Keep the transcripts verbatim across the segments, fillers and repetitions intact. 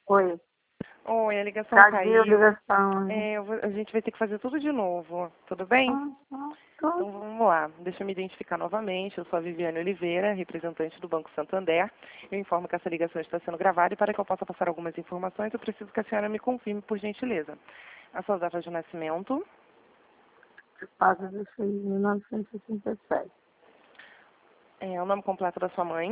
Oi. Oi, a ligação Cadê a caiu. ligação? É, eu vou- a gente vai ter que fazer tudo de novo, tudo bem? Ah, ah, tá. Então vamos lá. Deixa eu me identificar novamente. Eu sou a Viviane Oliveira, representante do Banco Santander. Eu informo que essa ligação está sendo gravada e para que eu possa passar algumas informações, eu preciso que a senhora me confirme, por gentileza. A sua data de nascimento, Passa de mil novecentos e sessenta e sete. é, o nome completo da sua mãe,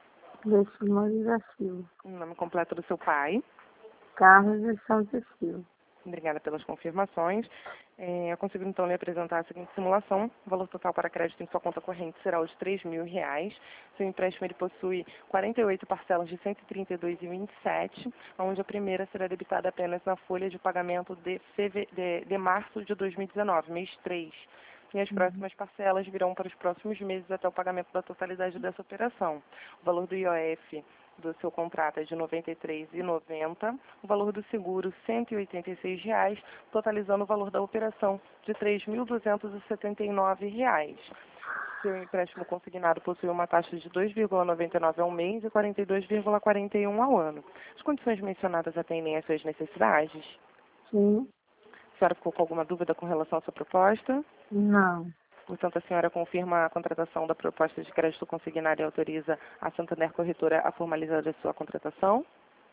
Desse Moura da Silva. o nome completo do seu pai. Carlos de Santa Silva. Obrigada pelas confirmações. É, eu consigo então lhe apresentar a seguinte simulação. O valor total para crédito em sua conta corrente será o de três mil reais. Seu empréstimo ele possui quarenta e oito parcelas de cento e trinta e dois vírgula vinte e sete, onde a primeira será debitada apenas na folha de pagamento de, feve... de, de março de dois mil e dezenove, mês três. E as próximas parcelas virão para os próximos meses até o pagamento da totalidade dessa operação. O valor do I O F do seu contrato é de noventa e três reais e noventa centavos, o valor do seguro cento e oitenta e seis reais, totalizando o valor da operação de três mil duzentos e setenta e nove reais. Seu empréstimo consignado possui uma taxa de dois vírgula noventa e nove ao mês e quarenta e dois vírgula quarenta e um ao ano. As condições mencionadas atendem às suas necessidades? Sim. A senhora ficou com alguma dúvida com relação à sua proposta? Não. Portanto, a senhora confirma a contratação da proposta de crédito consignado e autoriza a Santander Corretora a formalizar a sua contratação?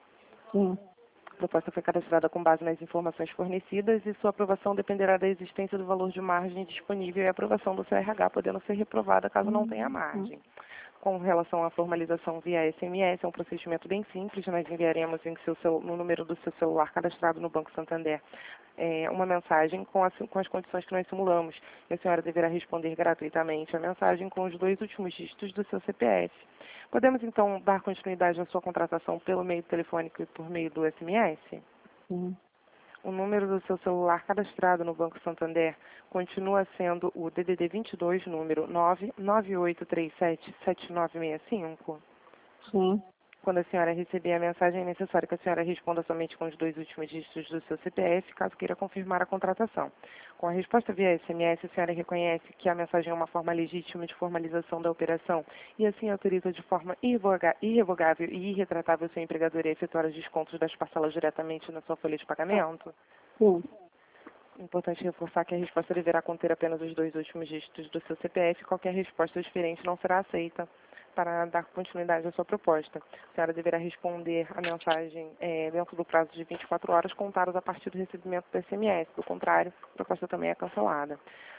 Sim. A proposta foi cadastrada com base nas informações fornecidas e sua aprovação dependerá da existência do valor de margem disponível e a aprovação do C R H, podendo ser reprovada caso não tenha margem. Com relação à formalização via S M S, é um procedimento bem simples. Nós enviaremos em seu celu- no número do seu celular cadastrado no Banco Santander é, uma mensagem com as, com as condições que nós simulamos. E a senhora deverá responder gratuitamente a mensagem com os dois últimos dígitos do seu C P F. Podemos, então, dar continuidade à sua contratação pelo meio telefônico e por meio do S M S? Sim. O número do seu celular cadastrado no Banco Santander continua sendo o D D D vinte e dois, número nove nove oito três sete sete nove seis cinco. Sim. Quando a senhora receber a mensagem, é necessário que a senhora responda somente com os dois últimos dígitos do seu C P F, caso queira confirmar a contratação. Com a resposta via S M S, a senhora reconhece que a mensagem é uma forma legítima de formalização da operação e assim autoriza de forma irrevoga- irrevogável e irretratável o seu empregador a efetuar os descontos das parcelas diretamente na sua folha de pagamento? Sim. Importante reforçar que a resposta deverá conter apenas os dois últimos dígitos do seu C P F e qualquer resposta diferente não será aceita para dar continuidade à sua proposta. A senhora deverá responder a mensagem é, dentro do prazo de vinte e quatro horas, contadas a partir do recebimento do S M S. Do contrário, a proposta também é cancelada.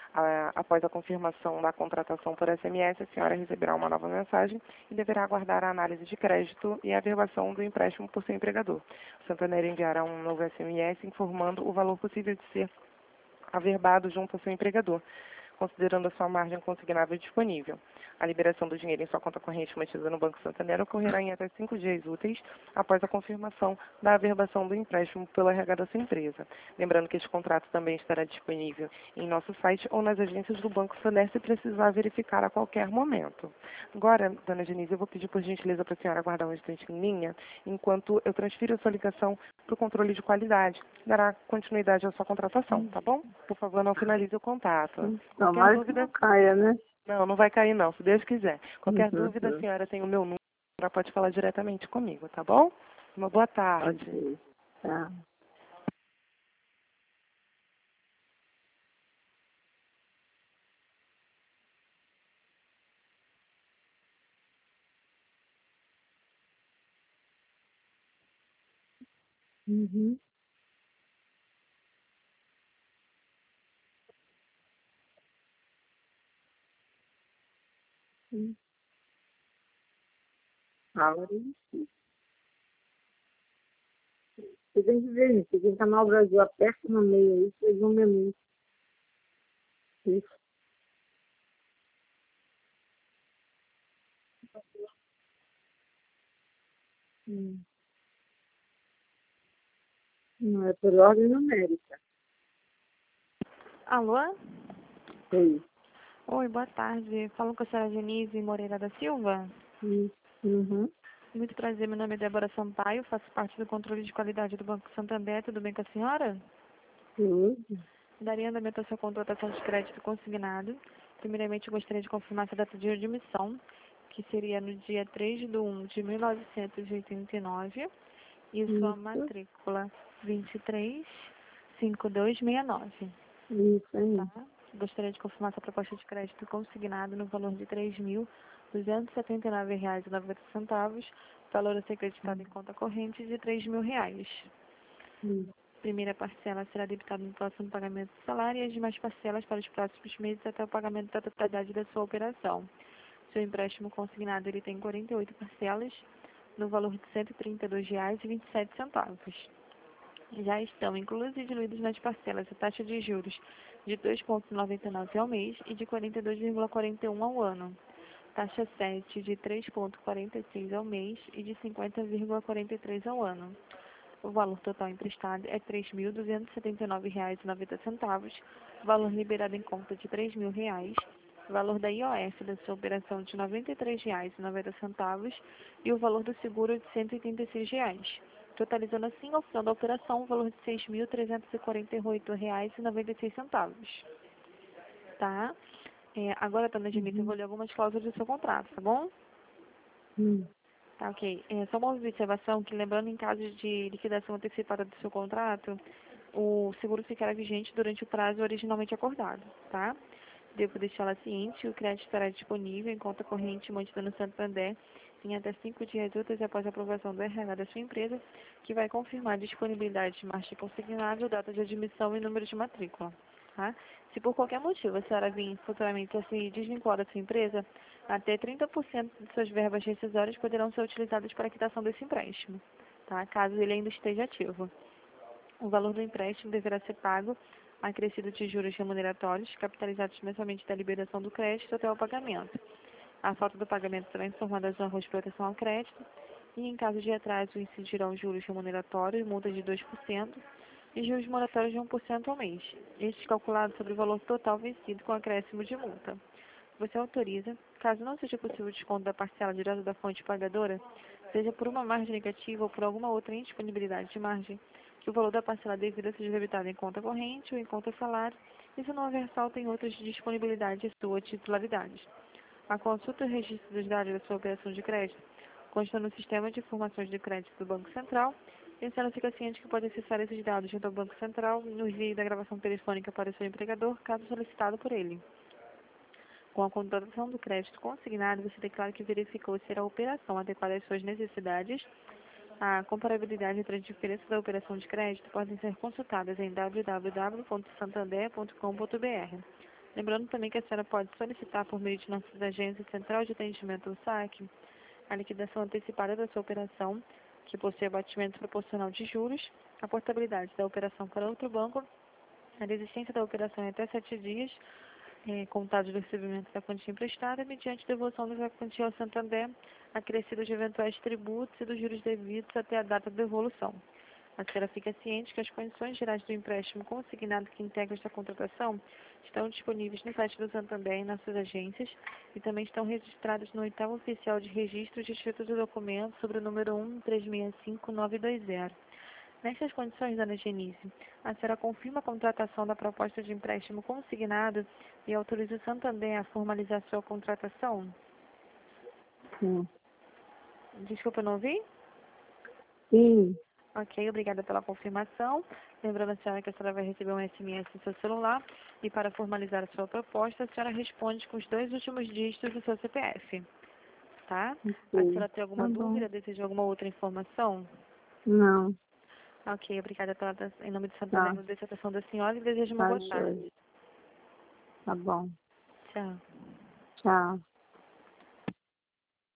A, após a confirmação da contratação por S M S, a senhora receberá uma nova mensagem e deverá aguardar a análise de crédito e a averbação do empréstimo por seu empregador. O Santander enviará um novo S M S informando o valor possível de ser averbado junto ao seu empregador, considerando a sua margem consignável disponível. A liberação do dinheiro em sua conta corrente mantida no Banco Santander ocorrerá em até cinco dias úteis após a confirmação da averbação do empréstimo pelo R H da sua empresa. Lembrando que este contrato também estará disponível em nosso site ou nas agências do Banco Santander se precisar verificar a qualquer momento. Agora, dona Denise, eu vou pedir por gentileza para a senhora aguardar um instante em linha, enquanto eu transfiro a sua ligação para o controle de qualidade. Dará continuidade à sua contratação, tá bom? Por favor, não finalize o contato. Qualquer Tomara que dúvida... não caia, né? Não, não vai cair não, se Deus quiser. Qualquer dúvida, a Uhum. senhora tem o meu número, a senhora pode falar diretamente comigo, tá bom? Uma boa tarde. Ok. Tá. Uhum. Sim. Agora eu sei. Você tem que ver isso. Você tem que chamar o Brasil, aperta no meio aí, fez um minuto. Isso. Hum. Não é por ordem numérica. Alô? Sim. Oi, boa tarde. Falo com a senhora Denise Moreira da Silva. Isso. Uhum. Muito prazer, meu nome é Débora Sampaio, faço parte do controle de qualidade do Banco Santander. Tudo bem com a senhora? Tudo. Daria andamento à sua contratação de crédito consignado. Primeiramente, eu gostaria de confirmar essa data de admissão, que seria no dia três de um de mil novecentos e oitenta e nove. e sua Isso. matrícula vinte e três cinquenta e dois sessenta e nove. Isso aí. Tá? Gostaria de confirmar sua proposta de crédito consignado no valor de três mil duzentos e setenta e nove reais e noventa centavos, valor a ser creditado em conta corrente de três mil reais. Isso. Primeira parcela será debitada no próximo pagamento do salário e as demais parcelas para os próximos meses até o pagamento da totalidade da sua operação. Seu empréstimo consignado ele tem quarenta e oito parcelas no valor de cento e trinta e dois reais e vinte e sete centavos. Já estão incluídos e diluídos nas parcelas a taxa de juros de dois vírgula noventa e nove ao mês e de quarenta e dois vírgula quarenta e um ao ano. Taxa sete de três vírgula quarenta e seis ao mês e de cinquenta vírgula quarenta e três ao ano. O valor total emprestado é três mil duzentos e setenta e nove reais e noventa centavos, valor liberado em conta de três mil reais, valor da I O F da sua operação de noventa e três reais e noventa centavos e o valor do seguro de cento e oitenta e seis reais, totalizando assim, ao final da operação, o valor de seis mil trezentos e quarenta e oito reais e noventa e seis centavos. Tá? É, agora, dona Denise, eu vou ler algumas cláusulas do seu contrato, tá bom? Hum. Tá, ok. É só uma observação que, lembrando, em caso de liquidação antecipada do seu contrato, o seguro ficará vigente durante o prazo originalmente acordado, tá? Devo deixá-la ciente que o crédito estará disponível em conta corrente mantida no Santander em até cinco dias úteis após a aprovação do R H da sua empresa, que vai confirmar a disponibilidade de marcha consignável, data de admissão e número de matrícula. Tá? Se por qualquer motivo a senhora vir futuramente a se desvincular da sua empresa, até trinta por cento de suas verbas rescisórias poderão ser utilizadas para a quitação desse empréstimo, tá? Caso ele ainda esteja ativo. O valor do empréstimo deverá ser pago acrescido de juros remuneratórios, capitalizados mensalmente da liberação do crédito até o pagamento. A falta do pagamento será informada às normas de proteção ao crédito e, em caso de atraso, incidirão juros remuneratórios, multa de dois por cento e juros moratórios de um por cento ao mês, estes calculados sobre o valor total vencido com acréscimo de multa. Você autoriza, caso não seja possível o desconto da parcela direta da fonte pagadora, seja por uma margem negativa ou por alguma outra indisponibilidade de margem, que o valor da parcela devida seja debitado em conta corrente ou em conta salário, e se não houver salto em outras disponibilidades de sua titularidade. A consulta e o registro dos dados da sua operação de crédito consta no Sistema de Informações de Crédito do Banco Central, e a senhora fica ciente que pode acessar esses dados junto ao Banco Central no envio da gravação telefônica para o seu empregador, caso solicitado por ele. Com a contratação do crédito consignado, você declara que verificou se a operação adequada às suas necessidades. A comparabilidade entre as diferenças da operação de crédito podem ser consultadas em w w w ponto santander ponto com ponto b r. Lembrando também que a senhora pode solicitar por meio de nossas agências Central de Atendimento do S A C a liquidação antecipada da sua operação, que possui abatimento proporcional de juros, a portabilidade da operação para outro banco, a desistência da operação em até sete dias, é, contados do recebimento da quantia emprestada, mediante devolução da quantia ao Santander, acrescido de eventuais tributos e dos juros devidos até a data da devolução. A senhora fica ciente que as condições gerais do empréstimo consignado que integra esta contratação estão disponíveis no site do Santander e nas suas agências e também estão registradas no oitavo oficial de registro de título de documento sobre o número um três seis cinco nove dois zero. Nestas condições, dona Genise, a senhora confirma a contratação da proposta de empréstimo consignado e autoriza o Santander a formalizar sua contratação? Sim. Desculpa, não ouvi? Sim. Ok, obrigada pela confirmação. Lembrando a senhora que a senhora vai receber um S M S no seu celular e para formalizar a sua proposta, a senhora responde com os dois últimos dígitos do seu C P F. Tá? A senhora tem alguma Tá bom. dúvida, deseja alguma outra informação? Não. Ok, obrigada pela, em nome de Santa Tá. Helena, da atenção da senhora e desejo uma Tá, boa tarde. tá bom. Tchau. Tchau.